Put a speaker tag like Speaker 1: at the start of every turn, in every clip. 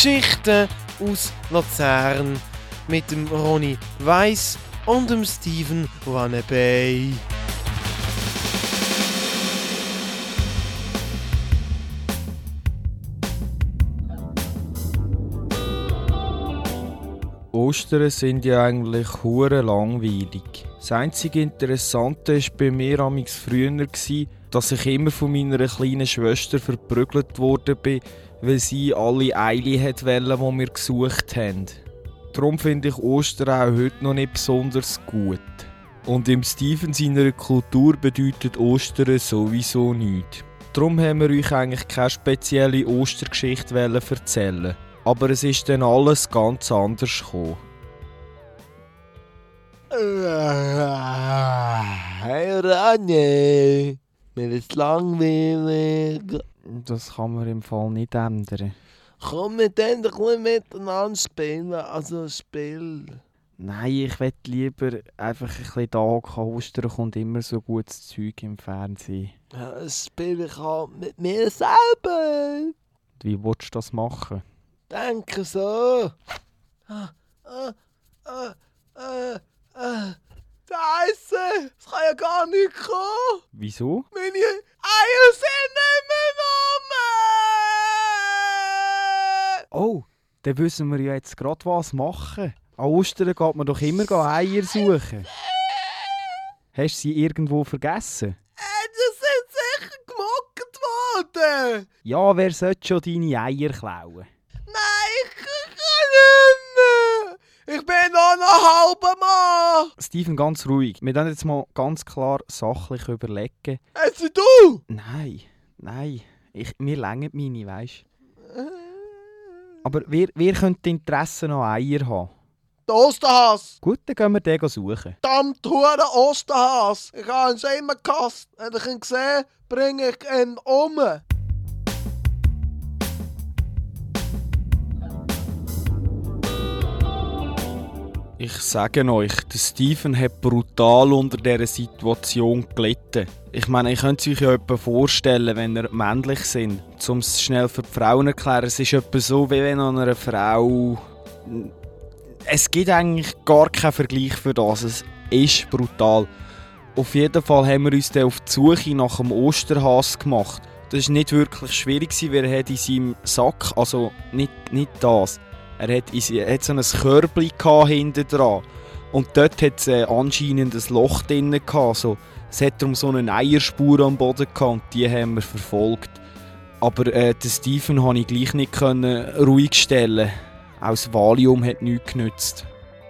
Speaker 1: Geschichten aus Luzern mit dem Ronny Weiss und dem Stephen Wannabe.
Speaker 2: Ostern sind ja eigentlich hure langweilig. Das einzige Interessante war bei mir früher, dass ich immer von meiner kleinen Schwester verprügelt wurde, weil sie alle Eile wollte, die wir gesucht haben. Darum finde ich Ostern auch heute noch nicht besonders gut. Und im Steven seiner Kultur bedeutet Ostern sowieso nichts. Darum haben wir euch eigentlich keine spezielle Ostergeschichte erzählen. Aber es ist dann alles ganz anders gekommen.
Speaker 3: Hey Ranje, mir ist langweilig.
Speaker 2: Das kann man im Fall nicht ändern.
Speaker 3: Komm mit denen doch miteinander spielen, also ein Spiel.
Speaker 2: Nein, ich will lieber einfach ein bisschen Tag. Ostern kommt immer so gutes Zeug im Fernsehen.
Speaker 3: Ja, ein Spiel ich halt mit mir selber.
Speaker 2: Wie willst du das machen?
Speaker 3: Denke so. Scheisse, es kann ja gar nicht kommen.
Speaker 2: Wieso?
Speaker 3: Meine Eier sind nicht mehr rum.
Speaker 2: Oh, dann wissen wir ja jetzt gerade was machen. An Ostern geht man doch immer Eier suchen. Hast du sie irgendwo vergessen?
Speaker 3: Die sind sicher gemockt worden.
Speaker 2: Ja, wer sollte schon deine Eier klauen?
Speaker 3: Nein, ich kann nicht mehr. Ich bin noch ein halber Mann.
Speaker 2: Steven, ganz ruhig. Wir müssen jetzt mal ganz klar sachlich überlegen.
Speaker 3: Also du?
Speaker 2: Nein. Mir reichen meine, weisst du. Aber wer könnte Interesse an Eier haben?
Speaker 3: Der Osterhas.
Speaker 2: Gut, dann gehen wir den suchen.
Speaker 3: Verdammt hure Osterhas. Ich habe ihn schon immer gehasst. Wenn ich ihn sehe, bringe ich ihn um.
Speaker 2: Ich sage euch, der Steven hat brutal unter dieser Situation gelitten. Ich meine, ihr könnt es euch ja etwa vorstellen, wenn ihr männlich sind. Um es schnell für die Frauen zu erklären, es ist etwa so, wie wenn an einer Frau... Es gibt eigentlich gar keinen Vergleich für das. Es ist brutal. Auf jeden Fall haben wir uns dann auf die Suche nach dem Osterhas gemacht. Das war nicht wirklich schwierig, weil er hat in seinem Sack, also nicht das, er hat so ein Körbchen hinten dran. Und dort hat es anscheinend ein Loch drin gehabt. So, es hat darum so eine Eierspur am Boden gehabt und die haben wir verfolgt. Aber den Steven konnte ich gleich nicht ruhig stellen. Auch das Valium hat nichts genützt.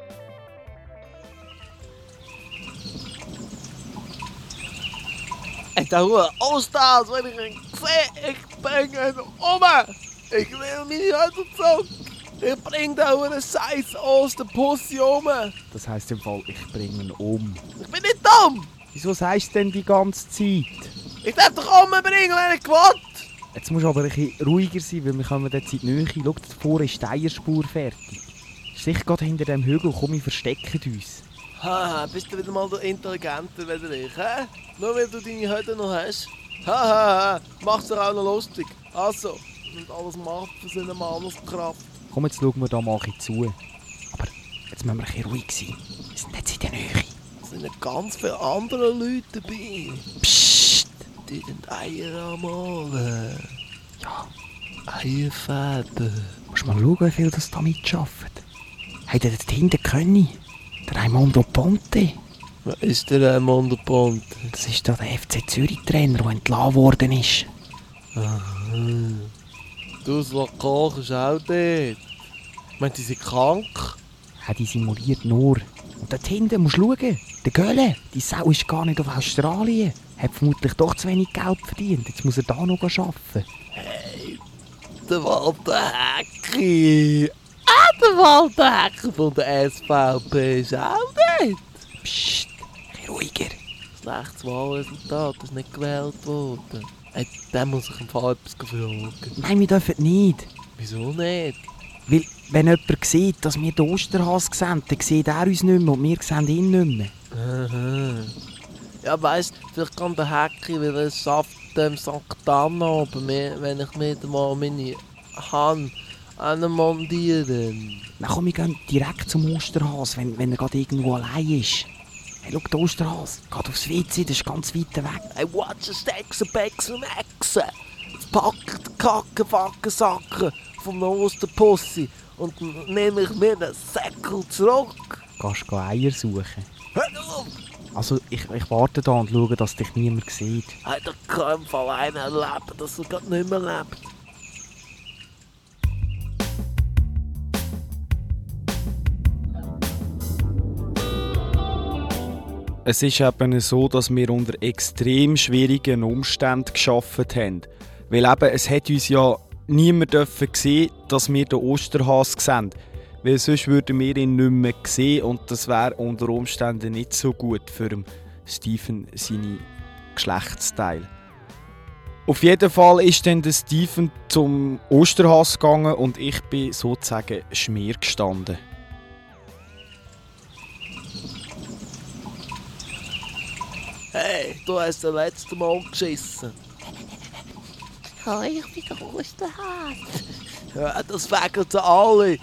Speaker 3: Der hohe Osterhas, wenn ich ihn sehe, ich bringe ihn um. Ich will mich nicht zurück. Ich bringe den hohen Scheiß Osterpussy um.
Speaker 2: Das heisst im Fall, ich bringe ihn um.
Speaker 3: Ich bin nicht dumm.
Speaker 2: Wieso sagst du denn die ganze Zeit?
Speaker 3: Ich darf doch umbringen, wenn ich will.
Speaker 2: Jetzt musst du aber ein bisschen ruhiger sein, weil wir kommen jetzt in die Nähe. Schau, da vorne ist die Eierspur fertig. Sicher gerade hinter dem Hügel, komm, wir verstecken uns.
Speaker 3: Haha, bist du wieder mal der Intelligenter als ich, hä? Nur weil du deine Hütte noch hast. Haha, macht's doch auch noch lustig. Also, und alles macht für seine Manneskraft.
Speaker 2: Komm, jetzt schauen wir da mal ein bisschen zu. Aber jetzt müssen wir ein bisschen ruhig sein. Wir sind jetzt in der Nähe.
Speaker 3: Es sind noch ganz viele andere Leute dabei.
Speaker 2: Psst!
Speaker 3: Die sind Eier am Malen.
Speaker 2: Ja,
Speaker 3: Eierfäden.
Speaker 2: musst mal schauen, wie viel das da mitschaffen. Hey, der dort hinten Conny. Der Raimondo Ponte.
Speaker 3: Wer ist der Raimondo Ponte?
Speaker 2: Das ist der FC Zürich-Trainer, der entlassen worden ist.
Speaker 3: Aha. Du, das Lokal ist auch dort. Ich meine, die sind krank.
Speaker 2: Ja, die simuliert nur. Und dort hinten musst du schauen. Der Gölle, die Sau ist gar nicht auf Australien. Hat vermutlich doch zu wenig Geld verdient. Jetzt muss er da noch arbeiten.
Speaker 3: Hey, der Walter Hecki. Der Walter Hecki von der SVP ist auch dort.
Speaker 2: Psst, ein bisschen ruhiger.
Speaker 3: Schlechtes Wahlresultat ist nicht gewählt worden. Hey, dem muss ich im Fall etwas fragen.
Speaker 2: Nein, wir dürfen nicht.
Speaker 3: Wieso nicht?
Speaker 2: Weil, wenn jemand sieht, dass wir den Osterhas sehen, dann sieht er uns nicht mehr und wir sehen ihn nicht mehr.
Speaker 3: Aha. Ja, weißt, vielleicht kann der Hecki, weil er es schafft, dem St. Anna, aber wenn ich mir mal meine Hand montieren.
Speaker 2: Dann komm, wir gehen direkt zum Osterhas, wenn er gerade irgendwo allein ist. Hey, schau, der Osterhas, geht aufs WC, das ist ganz weit weg.
Speaker 3: Hey, watch the Stexen, Bexen, Echsen. Jetzt pack die Kacke, Facken, Sacken vom Osterpussi und nehme ich mir den Säckel zurück.
Speaker 2: Gehst du Eier suchen?
Speaker 3: Hör auf!
Speaker 2: Also, ich warte da und schaue, dass dich niemand sieht.
Speaker 3: Hat er keinen Fall einen erlebt, dass er gerade nicht mehr lebt.
Speaker 2: Es ist eben so, dass wir unter extrem schwierigen Umständen gearbeitet haben. Weil eben, es hat uns ja niemand sehen, dass wir den Osterhas sehen. Weil sonst würden wir ihn nicht mehr sehen und das wäre unter Umständen nicht so gut für Steven seine Geschlechtsteile. Auf jeden Fall ist dann der Steven zum Osterhas gegangen und ich bin sozusagen Schmier gestanden.
Speaker 3: Hey, du hast das letzte Mal geschissen.
Speaker 4: Hi, ich bin der Osterhase.
Speaker 3: Ja, das fegen sie alle.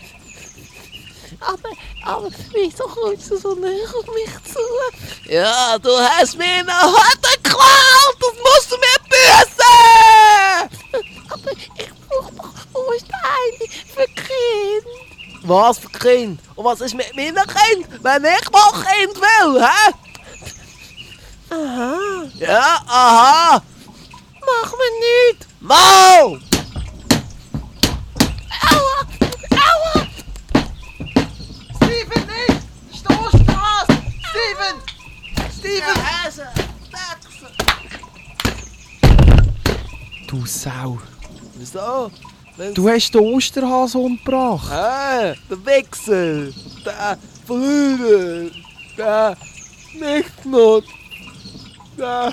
Speaker 4: Aber wieso kommst du so näher auf mich zu?
Speaker 3: Ja, du hast mir eine Hütte geklaut. Das musst du mir büßen.
Speaker 4: Aber ich brauche doch Ostereien für Kinder.
Speaker 3: Was für Kind? Und was ist mit meinen Kind, wenn ich mal Kind will, hä?
Speaker 4: Aha,
Speaker 3: Ja, aha.
Speaker 4: mach mir nichts.
Speaker 3: Mau!
Speaker 4: Aua, aua.
Speaker 3: Steven, nicht! Stoß raus! Steven! Steven! Hase!
Speaker 2: Du Sau.
Speaker 3: Wieso?
Speaker 2: Du hast den Osterhas umgebracht.
Speaker 3: Der Wichser! Der Verlierer! Der Nichtnot! Der...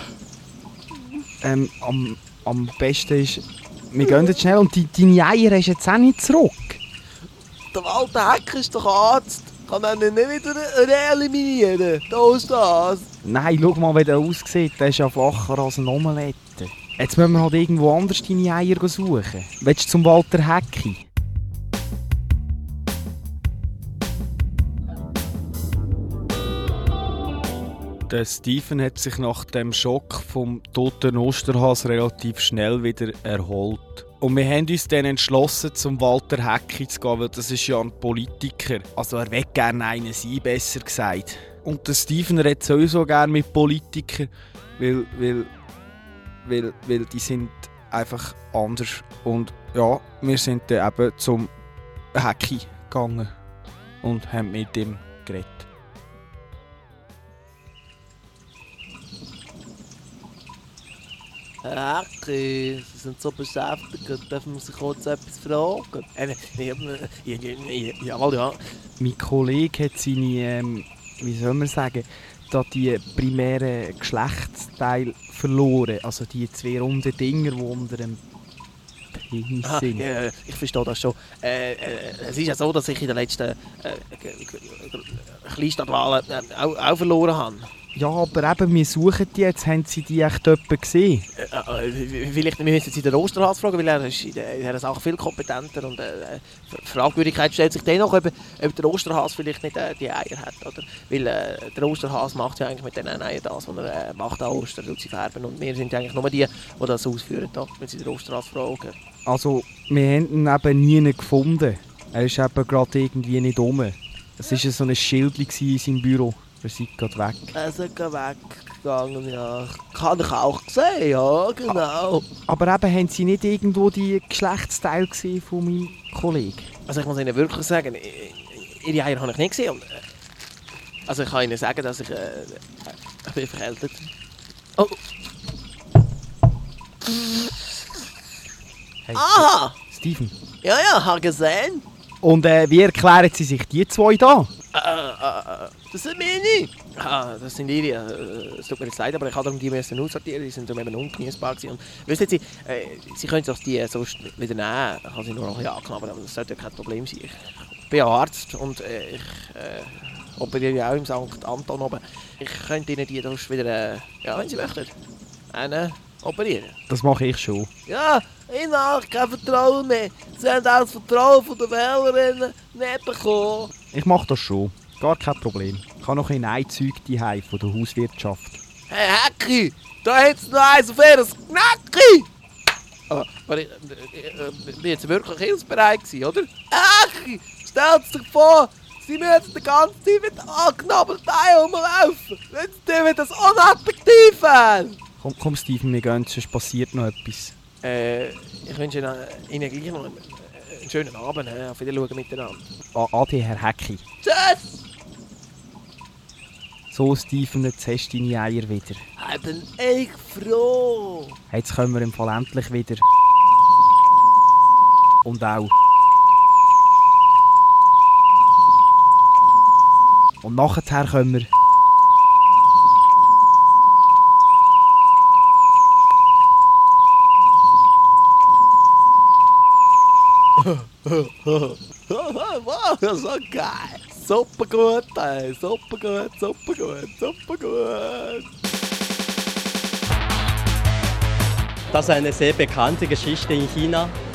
Speaker 2: Am besten ist, wir gehen jetzt schnell und deine Eier hast du jetzt auch nicht zurück.
Speaker 3: Der Walter Heck ist doch Arzt! Kann er ihn nicht wieder reeliminieren? Da ist das!
Speaker 2: Nein, schau mal, wie der aussieht. Der ist ja flacher als eine Omelette. Jetzt müssen wir halt irgendwo anders deine Eier suchen. Willst du zum Walter Hecki? Der Steven hat sich nach dem Schock vom toten Osterhas relativ schnell wieder erholt. Und wir haben uns dann entschlossen, zum Walter Hecki zu gehen, weil das ist ja ein Politiker. Also er will gerne einen sein, besser gesagt. Und der Steven redet sowieso gerne mit Politikern, weil die sind einfach anders. Und ja, wir sind dann eben zum Hecki gegangen und haben mit ihm geredet.
Speaker 3: Herr Hecki, Sie sind so beschäftigt, dürfen wir Sie kurz etwas fragen? Jawohl, ja.
Speaker 2: Mein Kollege hat seine, wie soll man sagen, da die primären Geschlechtsteile verloren. Also die zwei runden Dinger, die unter dem Penis sind.
Speaker 3: Ja, ich verstehe das schon. Es ist ja so, dass ich in den letzten Kleinstadtwahlen auch verloren habe.
Speaker 2: Ja, aber eben, wir suchen die jetzt. Haben Sie die echt jemanden gesehen?
Speaker 3: Vielleicht müssen Sie den Osterhas fragen, weil er ist in dieser Sache viel kompetenter und Fragwürdigkeit stellt sich dennoch, ob der Osterhas vielleicht nicht die Eier hat. Oder? Weil der Osterhas macht ja eigentlich mit den Eiern das, was er macht an Ostern, tut sie färben. Und wir sind eigentlich nur die das ausführen, da, wenn Sie den Osterhas fragen.
Speaker 2: Also, wir haben ihn eben nie gefunden. Er ist eben gerade irgendwie nicht rum. Es war so ein Schild in seinem Büro. Er ist gerade weg.
Speaker 3: Er ist weggegangen, ja. Kann ich auch gesehen, ja, genau.
Speaker 2: Aber eben, haben Sie nicht irgendwo die Geschlechtsteile gesehen von meinem Kollegen?
Speaker 3: Also ich muss Ihnen wirklich sagen, Ihre Eier habe ich nicht gesehen. Und, also ich kann Ihnen sagen, dass ich bin verkältet. Oh.
Speaker 2: Hey,
Speaker 3: Aha!
Speaker 2: Steven.
Speaker 3: Ja, habe gesehen.
Speaker 2: Und wie erklären Sie sich die zwei da?
Speaker 3: Das sind meine. Das sind ihre. Es tut mir jetzt leid, aber ich habe die müssen aussortieren. Die sind eben ungenießbar gewesen. Und wissen Sie, Sie können sich die sonst wieder nehmen. Ich habe sie nur noch ein bisschen angeknabbert, aber das sollte ja kein Problem sein. Ich bin ja Arzt und ich operiere ja auch im St. Anton oben. Ich könnte Ihnen die sonst wieder, ja, wenn Sie möchten, operieren.
Speaker 2: Das mache ich schon.
Speaker 3: Ja, Ihnen habe ich kein Vertrauen mehr. Sie haben auch das Vertrauen der Wählerinnen nicht bekommen.
Speaker 2: Ich mache das schon. Gar kein Problem. Ich habe noch ein Einzeug daheim von der Hauswirtschaft.
Speaker 3: Hey Hecki, da hat's noch eins auf ihr Knäcki! Aber ich bin jetzt wirklich hilfsbereit gewesen, oder? Hecki, stellt sich vor, Sie müssen die ganze Zeit mit angenabelten Eiern rumlaufen. Wenn Sie das unattraktiv wären.
Speaker 2: Komm Steven, wir gehen, sonst passiert noch etwas.
Speaker 3: Ich wünsche Ihnen gleich noch einen schönen Abend. Auf Wiedersehen miteinander.
Speaker 2: Ade, Herr Hecki.
Speaker 3: Tschüss!
Speaker 2: So, Steven, jetzt hast du deine Eier wieder.
Speaker 3: Ich bin echt froh.
Speaker 2: Jetzt können wir im Fall endlich wieder. Und auch. Und nachher können wir.
Speaker 3: Wow, so geil. Super gut, ey. Super gut, super gut, super gut.
Speaker 5: Das ist eine sehr bekannte Geschichte in China.